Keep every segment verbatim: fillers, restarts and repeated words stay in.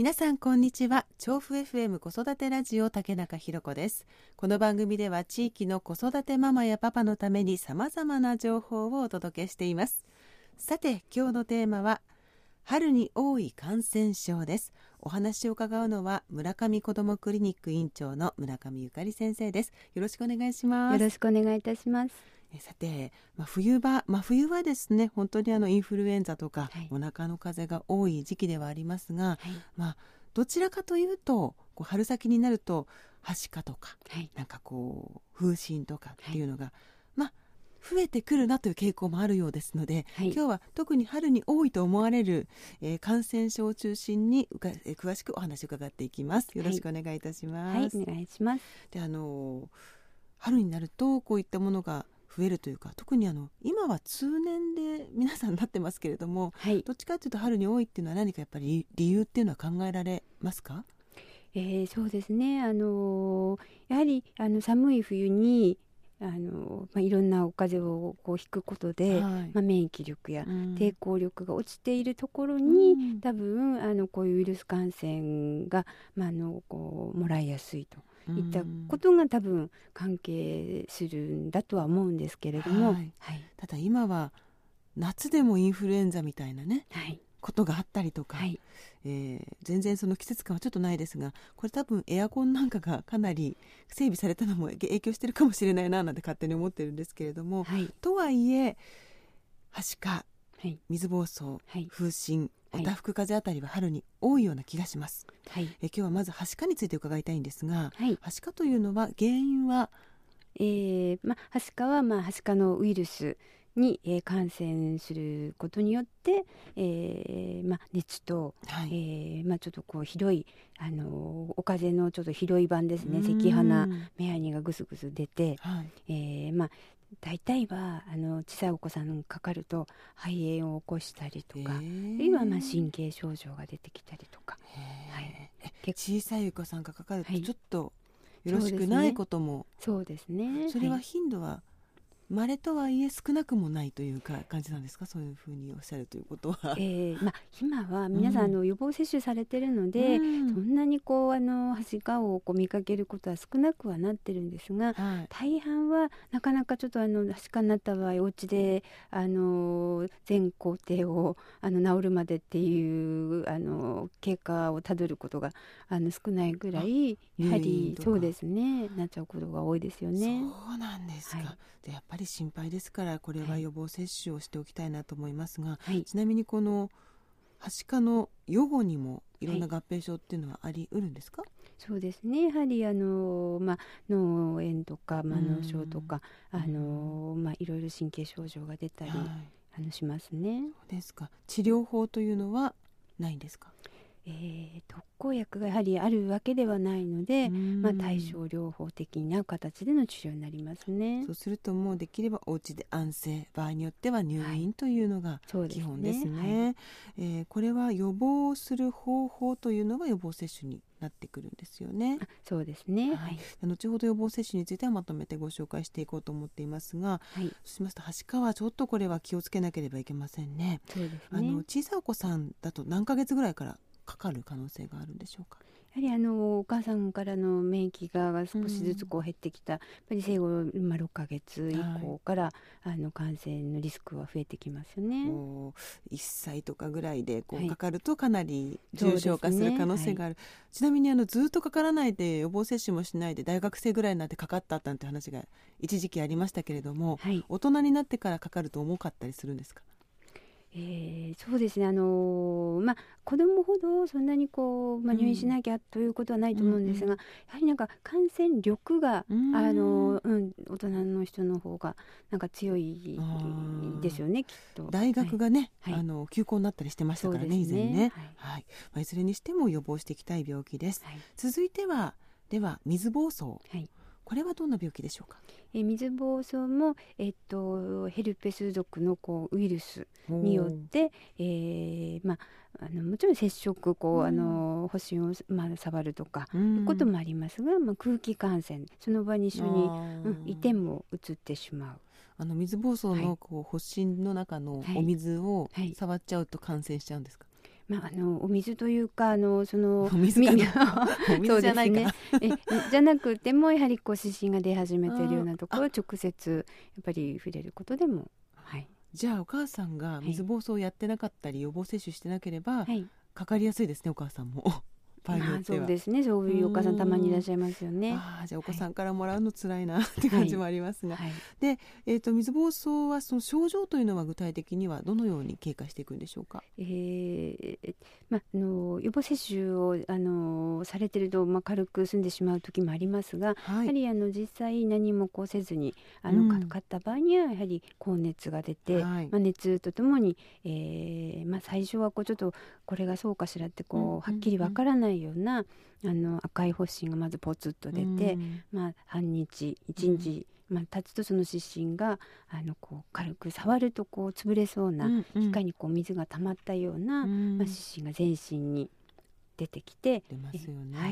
皆さんこんにちは。調布 エフエム 子育てラジオ竹中ひろ子です。この番組では地域の子育てママやパパのために様々な情報をお届けしています。さて今日のテーマは春に多い感染症です。お話を伺うのは村上子どもクリニック院長の村上ゆかり先生です。よろしくお願いします。 よろしくお願いいたします。 えさて、まあ、冬場、まあ、冬はですね本当にあのインフルエンザとか、 はい、 お腹の風邪が多い時期ではありますが、 はい、 まあ、どちらかというとこう春先になるとはしかとか、 はい、 なんかこう風疹とかっていうのが、 はい、 まあ増えてくるなという傾向もあるようですので、 はい、 今日は特に春に多いと思われる、えー、感染症を中心にうか、えー、詳しくお話を伺っていきます。よろしくお願いいたします。 はい、はい、お願いします。 であの春になるとこういったものが増えるというか、特にあの今は通年で皆さんなってますけれども、 はい、 どっちかというと春に多いっていうのは何かやっぱり理由っていうのは考えられますか？ えー、そうですね、あのー、やはりあの寒い冬にあの、まあ、いろんなお風邪をこうひくことで、 はい、 まあ、免疫力や抵抗力が落ちているところに、うん、多分あのこういうウイルス感染が、まあ、あのこうもらいやすいといったことが多分関係するんだとは思うんですけれども、 はいはい、 ただ今は夏でもインフルエンザみたいなね、 はい、 ことがあったりとか、はい、えー、全然その季節感はちょっとないですが、これ多分エアコンなんかがかなり整備されたのも影響してるかもしれないななんて勝手に思ってるんですけれども、 はい、 とはいえはしか、 はい、 水疱瘡、はい、風疹、おたふく風邪あたりは春に多いような気がします、はい、え今日はまずはしかについて伺いたいんですが、はい、はしかというのは原因は、 えーま、はしかは、ま、はしかのウイルスに、えー、感染することによって、えーま、熱と、はい、えーま、ちょっとこうひどい、あのー、お風邪のちょっとひどい版ですね、咳鼻目やにがぐすぐす出て、はい、えーま、大体はあの小さいお子さんかかると肺炎を起こしたりとか、あるいはまあ神経症状が出てきたりとか、 はい、小さいお子さんがかかるとちょっとよろしくはないことも、 そうですね、 それは頻度は稀とはいえ少なくもないというか感じなんですか？そういうふうにおっしゃるということは、 えーまあ、今は皆さん、うん、あの予防接種されてるので、うん、そんなにこうあのはしかをこう見かけることは少なくはなってるんですが、はい、大半はなかなかちょっとあのはしかになった場合お家であの全工程をあの治るまでっていうあの経過をたどることがあの少ないぐらい、やはりそうですね、なっちゃうことが多いですよね。 そうなんですか、はい、でやっぱり心配ですから、これは予防接種をしておきたいなと思いますが、はい、ちなみにこのはしかの予後にもいろんな合併症っていうのはありうるんですか？はい、 そうですね、やはりあの、まあ、脳炎とか、まあ、脳症とか、あの、まあ、いろいろ神経症状が出たり、はい、あのしますね。 そうですか。治療法というのはないんですか？ えー、特効薬がやはりあるわけではないので、まあ、対症療法的な形での治療になりますね。 そうするともうできればお家で安静、場合によっては入院というのが基本ですね。はい、はい、えー、これは予防する方法というのが予防接種になってくるんですよね。 あ、そうですね、はい、 後ほど予防接種についてはまとめてご紹介していこうと思っていますが、はい、そうしますとはしかはちょっとこれは気をつけなければいけませんね。 そうですね。 あの小さいお子さんだと何ヶ月ぐらいからかかる可能性があるんでしょうか？ やはりあのお母さんからの免疫が少しずつこう減ってきた、うん、やっぱり生後、まあ、ろっかげつ以降から、はい、あの感染のリスクは増えてきますよね。 もういっさいとかぐらいでこうかかるとかなり重症化する可能性がある、はい、ちなみにあのずっとかからないで予防接種もしないで大学生ぐらいになってかかったなんて話が一時期ありましたけれども、はい、大人になってからかかると重かったりするんですか？ えー、そうですね、あのーまあ、子供ほどそんなにこう、まあ、入院しなきゃということはないと思うんですが、うんうん、やはりなんか感染力が、あのーうん、大人の人の方がなんか強いですよね、きっと。 大学がね、はい、あの休校になったりしてましたからね、以前ね、はいはい、まあ、いずれにしても予防していきたい病気です、はい、続いてはでは水疱瘡、はい、これはどんな病気でしょうか？ え水疱瘡も、えっと、ヘルペス属のこうウイルスによって、えーまあ、あのもちろん接触こう、うん、あの発疹を、まあ、触るとか、うん、いうこともありますが、まあ、空気感染その場に一緒に、うん、いても移ってしまう。 あの水疱瘡のこう発疹の中のお水を触っちゃうと感染しちゃうんですか？ ままあ、あのお水というかあのそのお水かなお水じゃないかな、 そうですね、えじゃなくてもやはりこう湿疹が出始めているようなところを直接やっぱり触れることでも、はい、 じゃあお母さんが水疱瘡をやってなかったり、はい、予防接種してなければ、はい、かかりやすいですねお母さんも場合によっては。 まあ、そうですね、そういうお母さんたまにいらっしゃいますよね。 あじゃあお子さんからもらうのつらいな、はい、って感じもありますが、はい、で、えーと、水疱瘡はその症状というのは具体的にはどのように経過していくんでしょうか。 えーまあ、あの予防接種をあのされてると、まあ、軽く済んでしまう時もありますが、はい、やはりあの実際何もこうせずにあの、うん、かかった場合にはやはり高熱が出て、はい、まあ、熱とともに、えーまあ、最初はこうちょっとこれがそうかしらってこう、うん、はっきりわからないようなあの赤い発疹がまずポツッと出て、うん、まあ、半日いちにち、うん、まあ、経つとその湿疹があのこう軽く触るとこう潰れそうな、うんうん、皮下にこう水が溜まったような、うん、まあ、湿疹が全身に出てきて出ますよね、はい、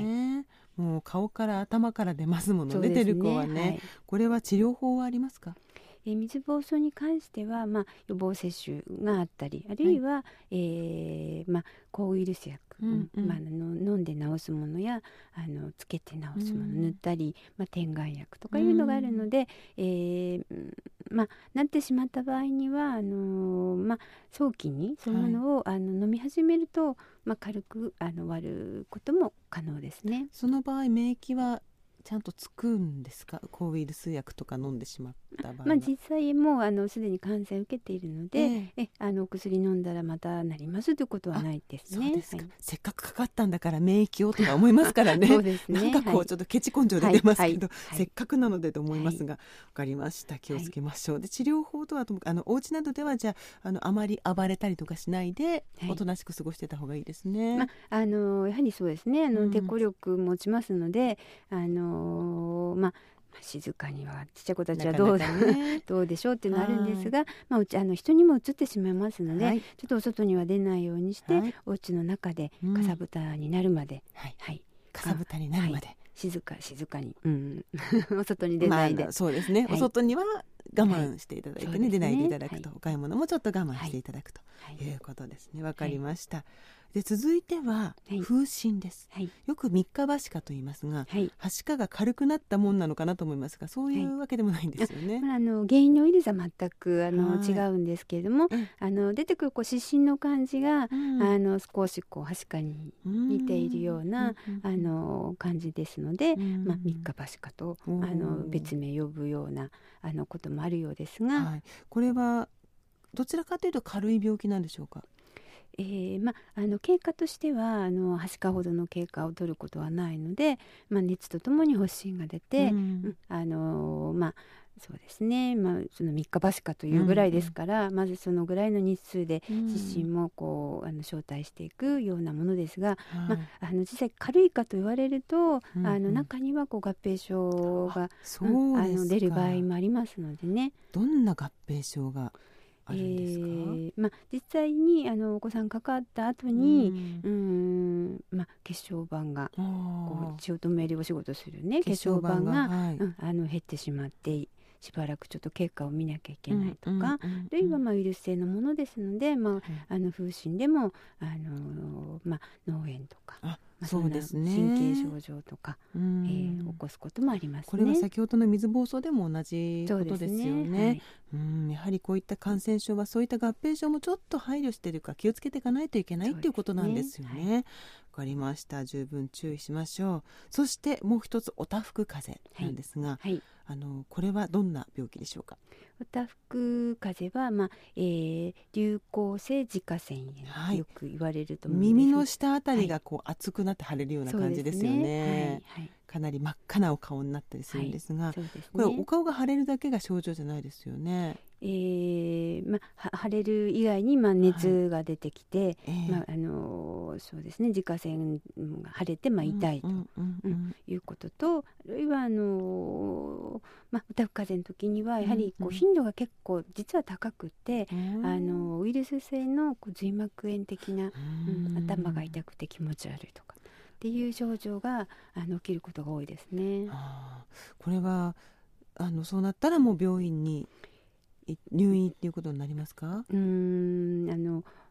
もう顔から頭から出ますものね、出る子はね、はい、これは治療法はありますか。 えー、水疱瘡に関しては、まあ、予防接種があったりあるいは、はい、えーまあ、抗ウイルス薬、うんうん、まあ、あの飲んで治すものやあのつけて治すもの、うん、塗ったり、まあ、点眼薬とかいうのがあるので、うん、えーまあ、なってしまった場合にはあのーまあ、早期にそういうものを、はい、あの飲み始めると、まあ、軽くあの終わることも可能ですね。 その場合免疫はちゃんとつくんですか。抗ウイルス薬とか飲んでしまった場合は、 まあ、実際もうあのすでに感染を受けているので、えー、えあの薬飲んだらまたなりますということはないですね。 そうですか、はい、せっかくかかったんだから免疫をとか思いますからねそうですね、 なんかこうちょっとケチ根性出てますけど、はいはい、せっかくなのでと思いますが、はい、分かりました。気をつけましょう、はい、で治療法とはあのお家などではじゃ あ, あ, のあまり暴れたりとかしないで、はい、おとなしく過ごしてた方がいいですね。 まあ、あのやはりそうですね、あの、うん、抵抗力持ちますのであのまあ静かにはちっちゃい子たちはどう、なかなかね、どうでしょうっていうのがあるんですが、まあ、うちあの人にも移ってしまいますので、はい、ちょっとお外には出ないようにして、はい、お家の中でかさぶたになるまで、 はいはい、かさぶたになるまで、はい、 静か静かに、うん、お外に出ないで、 まあ、そうですね、はい、お外には我慢していただいて、ね、はい、出ないでいただくと、はい、お買い物もちょっと我慢していただくということですね。わかりました、はい、で続いては風疹です、はい、よく三日はしかと言いますが、はい、はしかが軽くなったもんなのかなと思いますが、そういうわけでもないんですよね。 あ、まあ、あの原因のウイルスは全くあの違うんですけれども、あの出てくるこう湿疹の感じが、うん、あの少しこうはしかに似ているような、うん、あの感じですので、うん、まあ、三日はしかとあの別名呼ぶようなあのこともあるようですが、 はい、これはどちらかというと軽い病気なんでしょうか。 えーま、あの経過としてはあのはしかほどの経過を取ることはないので、まあ、熱とともに発疹が出て、うん、あのまあそうですね、まあ、その三日はしかというぐらいですから、うんうん、まずそのぐらいの日数で湿疹もこうあの招待していくようなものですが、うん、まあ、あの実際軽いかと言われると、うんうん、あの中にはこう合併症が、うん、あの出る場合もありますのでね。 どんな合併症があるんですか。えーまあ、実際にあのお子さんかかった後に、うん、うーん、まあ、血小板がこう血を止めるお仕事するね血小板が、はい、うん、あの減ってしまってしばらくちょっと経過を見なきゃいけないとか、うんうんうんうん、あるいはまあウイルス性のものですので、まあ、うん、あの風疹でもあの、まあ、脳炎とか、 あ、そうですね、 神経症状とか、えー、起こすこともありますね。 これは先ほどの水疱瘡でも同じことですよね。はい、うん、やはりこういった感染症はそういった合併症もちょっと配慮しているか気をつけていかないといけないということなんですよね。はい、わかりました。十分注意しましょう。そしてもう一つおたふく風邪なんですが、はいはい、あのこれはどんな病気でしょうか。 おたふく風邪は、まあえー、流行性自家腺炎、はい、よく言われると思うんです。 耳の下あたりがこう熱くなって腫れるような感じですよね。ね、はいはい、かなり真っ赤なお顔になったりするんですが、はい、そうですね、これお顔が腫れるだけが症状じゃないですよね。 えーまあ、腫れる以外に、まあ、熱が出てきて、はい、えーまああのー、そうですね、自家腺が腫れて、まあ、痛いということと、あるいはあのーまあ、おたふく風邪の時にはやはりこう頻度が結構実は高くて、うんうん、あのウイルス性のこう髄膜炎的な、うん、頭が痛くて気持ち悪いとかっていう症状があの起きることが多いですね。 あ、これはあのそうなったらもう病院に入院っていうことになりますか。 うーんあの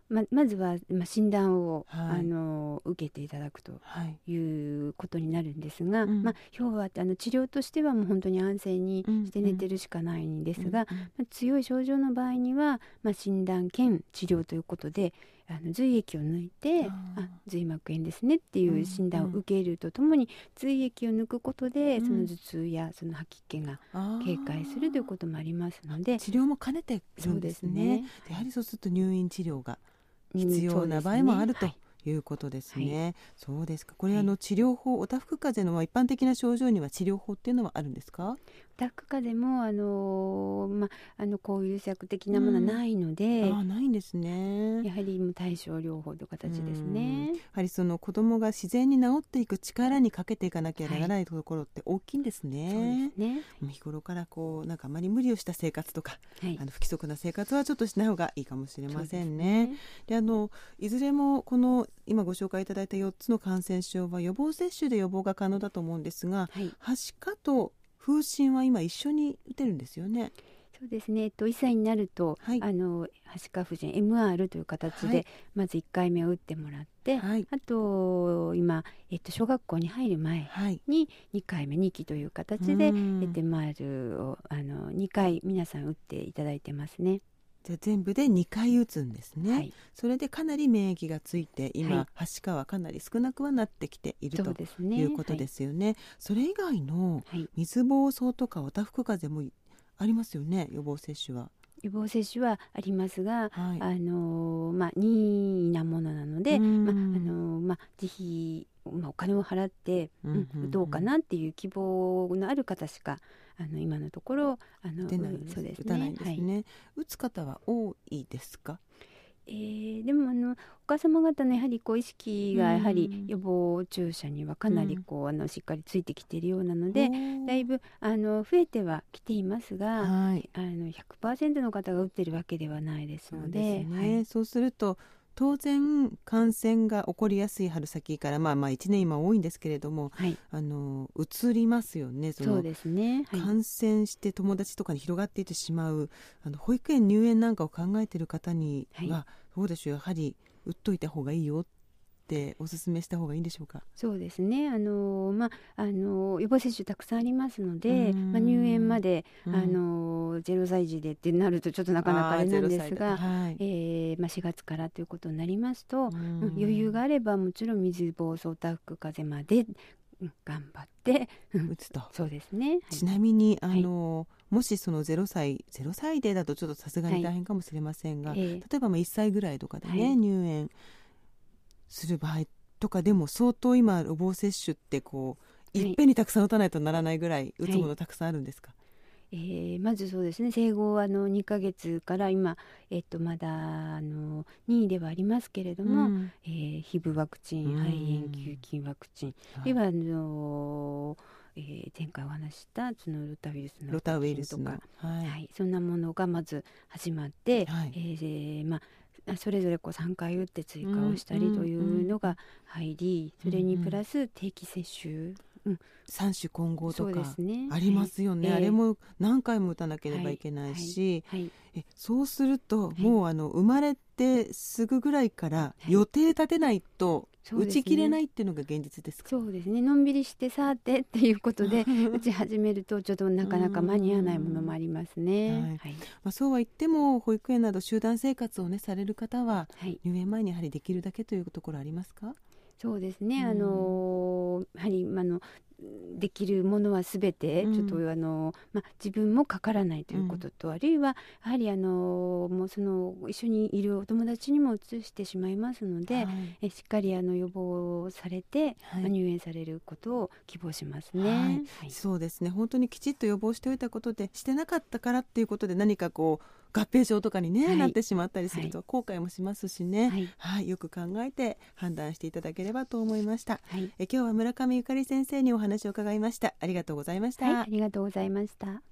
ままずは、ま、診断を、 はい、 あの受けていただくとはいいうことになるんですが、 うんまあ、要はあの治療としてはもう本当に安静にうんして寝てるしかないんですが、 うんうんまあ、強い症状の場合には、まあ、診断兼治療ということであの髄液を抜いてああ髄膜炎ですねっていう診断を受けるとともに、髄液を抜くことで、 うんその頭痛やその吐き気が軽快するということもありますので、 治療も兼ねてるんですね。 そうですね。 やはりそうすると入院治療がうん必要な場合もあるとそうですね。 いうことですね。 はいそうですか。これ、 はいあの治療法、おたふく風邪の一般的な症状には治療法っていうのはあるんですか？ タック風邪もあの、ま、あの抗ウイルス薬的なものはないので、 ああ、ないんですね。 やはりもう対症療法という形ですうんね。 やはりその子供が自然に治っていく力にかけていかなきゃならないところって大きいんですね。 そうですね。 日頃からこうなんかあまり無理をした生活とか、 はいあの不規則な生活はちょっとしない方がいいかもしれませんね。 そうですね。 であのいずれもこの今ご紹介いただいたよっつの感染症は予防接種で予防が可能だと思うんですが、 はい。 はしかと風疹は今一緒に打てるんですよね。 そうですね。えっといっさいになると、 はいあのはしかふじん エムアール という形で、 はいまずいっかいめを打ってもらって、 はいあと今えっと小学校に入る前はいににかいめにきという形で、 うんエムアール をあのにかい皆さん打っていただいてますね。 じゃあ全部でにかい打つんですね。 はい。 それでかなり免疫がついて今、 はいはしかはかなり少なくはなってきているそとうですね。 いうことですよね。それ以外のはい。はい。 水疱瘡とかおたふく風邪もありますよね、予防接種は。 予防接種はありますが、 はいあのまあ任意なものなので、 うんまああのまあ自費、まあ、お金を払って、 うんうんうんうんどうかなっていう希望のある方しかあの今のところあの出ないんですそうですね。 打たないんですはいね。打つ方は多いですか？ えーでもあのお母様方のやはりこう意識がやはりうん予防注射にはかなりこう、あのしっかりついてきているようなので、 おーだいぶあの増えてはきていますが、 はいあの ひゃくパーセント の方が打ってるわけではないですそうので、 ですね、 はいそうすると当然感染が起こりやすい春先からまあまあいちねん今多いんですけれども、 はい、 あの移りますよね。そのそうですね。はい、 感染して友達とかに広がっていってしまう、あの保育園入園なんかを考えている方には、 はいどうでしょう、やはり打っといた方がいいよってお勧めした方がいいんでしょうか？ そうですね。あのまああの予防接種たくさんありますので、 うんまあ、入園まで、 うんあのゼロさい児でってなるとちょっとなかなかあれなんですあーゼロさいだが、 はいえーまあ、しがつからということになりますと、 うんうん余裕があればもちろん水疱瘡たふく風邪まで、うん頑張って、うん打つと。 そうですね。はいちなみにあの、もしそのゼロさいゼロさいでだとちょっとさすがに大変かもしれませんが、 えー例えばまあいっさいぐらいとかでね、 はい入園する場合とかでも相当今予防接種ってこうはいいっぺんにたくさん打たないとならないぐらい打つものたくさんあるんですか？ えーまずそうですね、生後あのにかげつから今、えっと、まだあの任意ではありますけれども、 うんえー、ヒブワクチン、 うん肺炎球菌ワクチン、あはいるいはあの、えー前回お話ししたそのロタウイルスのロタウイルワクチンとスの、 か、 はいはい、そんなものがまず始まって、 はいえーまあ、それぞれこうさんかい打って追加をしたうんりというのが入り、 うんそれにプラス定期接種、うん三種混合とそうでかすね、 ありますよね、 はいあれも何回も打たなければいけないし、 はいはいえそうすると、 いもうあの生まれてすぐぐらいからはい予定立てないとそうですね打ち切れないっていうのが現実ですか？ そうですね、のんびりしてさてっていうことで打ち始めるとちょっとなかなか間に合わないものもありますね。 はいはいまあ、そうは言っても保育園など集団生活を、ね、される方ははい、 入園前にやはりできるだけというところありますか？ そうですね、 うんあのやはりあのできるものはすべてうんちょっと、あのまあ、自分もかからないということと、あるいはやはりあのもうその一緒にいるお友達にもうつしてしまいますので、 はいえしっかりあの予防されて、 はいまあ入園されることを希望しますね。 はいはいそうですね、本当にきちっと予防しておいたことで、してなかったからっていうことで何かこう合併症とかに、ねはいなってしまったりすると後悔もしますしね、 はいはいよく考えて判断していただければと思いました。 はいえ今日は村上ゆかり先生にお話を伺いました。ありがとうございました。 はい、ありがとうございました。